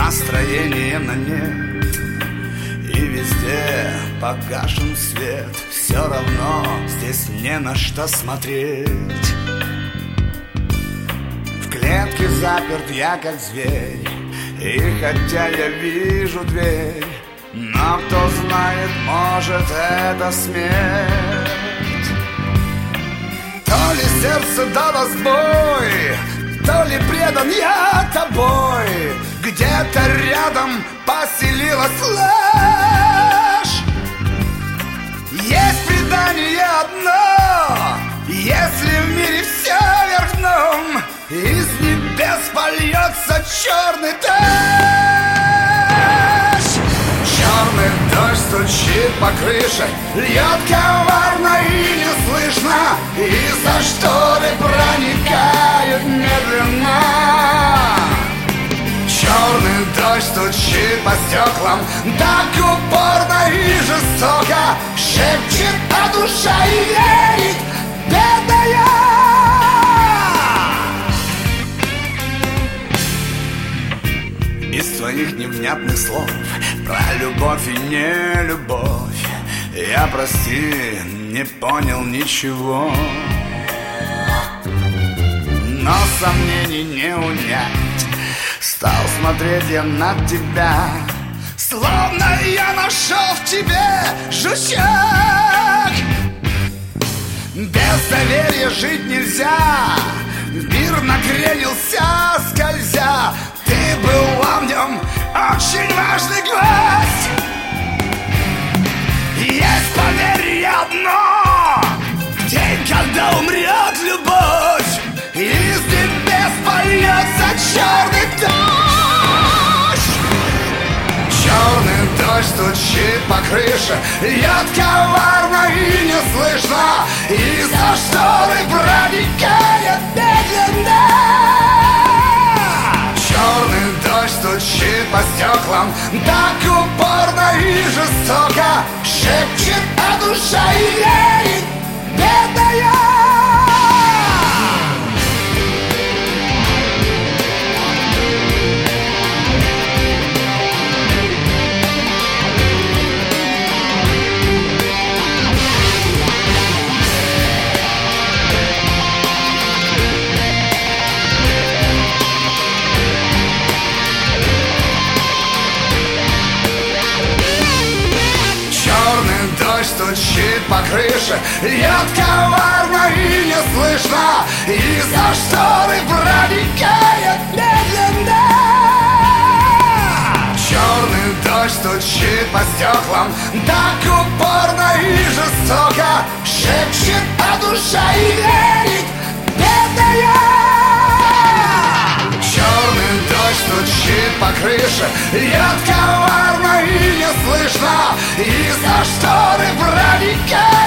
настроение на нет, и везде погашен свет. Все равно здесь не на что смотреть. В клетке заперт я как зверь, и хотя я вижу дверь, но кто знает, может, это смерть. То ли сердце дало сбой, то ли предан я тобой. Где-то рядом поселилась ложь. Есть предание одно: если в мире все вверх дном, из небес польется черный дождь. Черный дождь стучит по крыше, льет коварно и неслышно, из-за шторы проникают медленно. Черный дождь стучит по стеклам так упорно и жестоко, шепчет, а душа и верит, бедная. Из твоих невнятных слов про любовь и не любовь я, прости, не понял ничего. Но сомнений не унять, стал смотреть я на тебя, словно я нашел в тебе жучок. Без доверия жить нельзя, мир накренился, скользя. Ты была в нем очень важный гвоздь. Есть поверье одно: день, когда умрет любовь, из небес польется черный дождь. Черный дождь стучит по крыше, льет коварно и неслышно, из-за шторы проникает медленно. Черный дождь стучит по стеклам так упорно и жестоко, шепчет, а душа и верит, бедная. Стучит по крыше, льет коварно и неслышно, из-за шторы проникает медленно. Черный дождь стучит по стеклам так упорно и жестоко, шепчет, а душа и верит, бедная. Черный дождь стучит по крыше, льет коварно и неслышно, из-за шторы проникает